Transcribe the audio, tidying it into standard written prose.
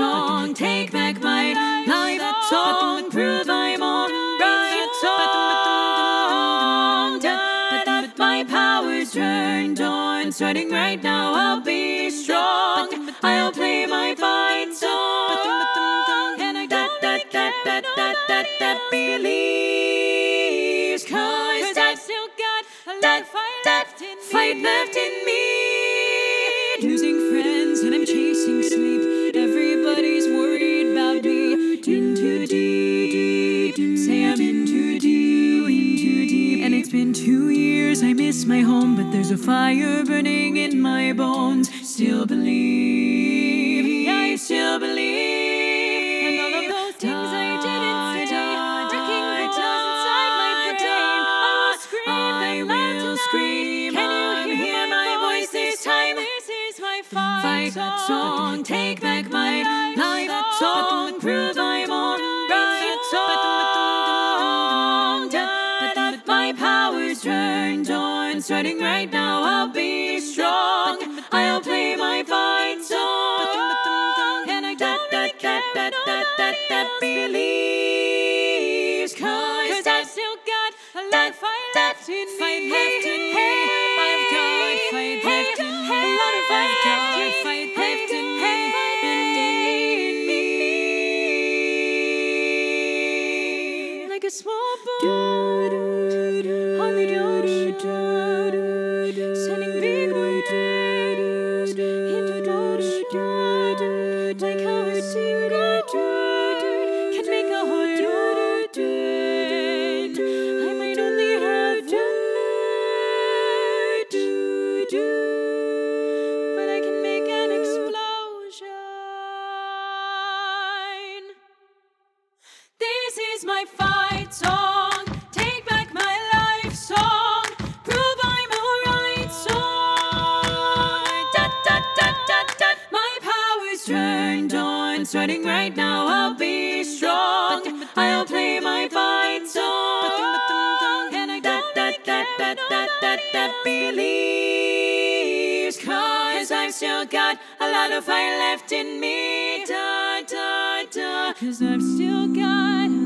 song, take back my life song, prove I'm alright song. My power's turned on, starting right now, I'll be strong. I'll play my fight song, and I that believes, 'cause I've still got a lot of fight left in me. Losing friends and I'm chasing sleep. Everybody's worried about me. In too deep, say I'm in too deep. And it's been 2 years, I miss my home, but there's a fire burning in my bones. Still believe, yeah, I still believe. And all of those things I didn't say, working the dust inside my brain. I will scream. Can you hear my voice this time? This is my fight song, take back my life song, prove I'm alright song. My power's turned on, starting right now, I'll be strong. I'll play my fight song, and I that believes, 'cause I've still got a lot of fight left in me. I've got fight left in me. A lot of fight left in me. Like a small boat on the ocean, sending big waves into the ocean. Like how a single word can make a whole world. I might only have done it, but I can make an explosion. This is my fight song, take back my life song, prove I'm alright song. My power's turned on, starting right now, I'll be strong. I'll play my fight song, and I that believes, 'cause I've still got a lot of fight left in me. 'Cause I've still got